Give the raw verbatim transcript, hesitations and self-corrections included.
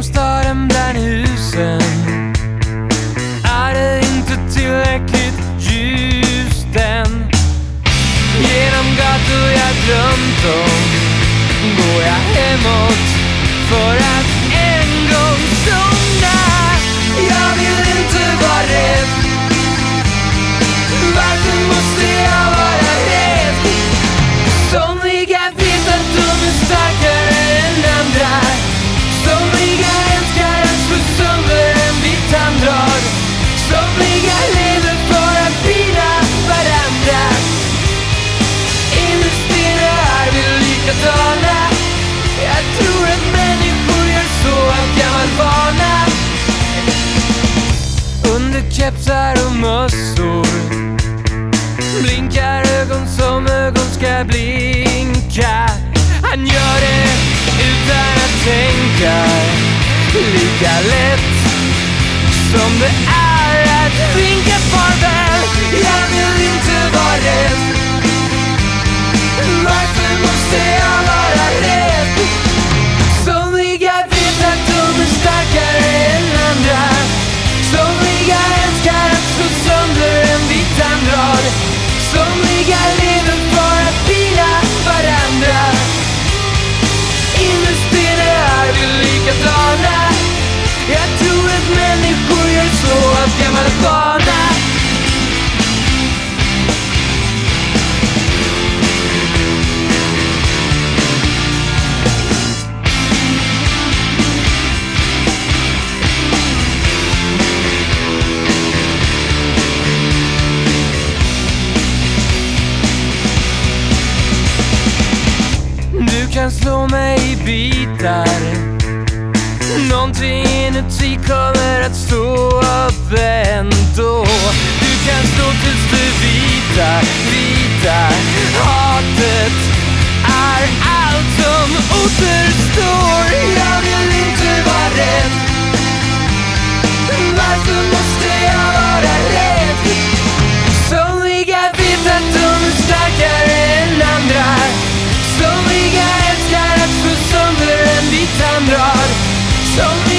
Genom staden bland husen är det inte tillräckligt ljust än. Genom gator jag drömt om går jag hemåt för att en gång somna. Jag vill inte vara rädd. Varför måste jag vara rädd? Somliga vet att de är starkare än andra. Somliga älskar att slå sönder en bit handdrag. Somliga lever för att pina varandra. Innerst inne är vi likadana. Jag tror att människor gör så av gammal vana. Under kepsar och mössor blinkar ögon som ögon ska blinka. Han gör det utan att tänka, lika lätt som det är att vinka farväl. Jag vill inte vara rädd. Varför måste jag vara rädd? Somliga vet att de är starkare än andra. Somliga älskar att slå sönder en vit handdrag. Somliga lever för att pina varandra. Innerst inne är vi likadana. Jag tror att människor gör så av gammal vana. Du kan slå mig i bitar. Någonting inuti kommer att stå upp ändå. Du kan stå tills du vita, vita. Hatet är allt som återstår. Jag vill inte vara rädd. Varför måste jag vara rädd? Somliga vet att de är starkare än andra. Somliga älskar att slå sönder en vit handdrag. Somliga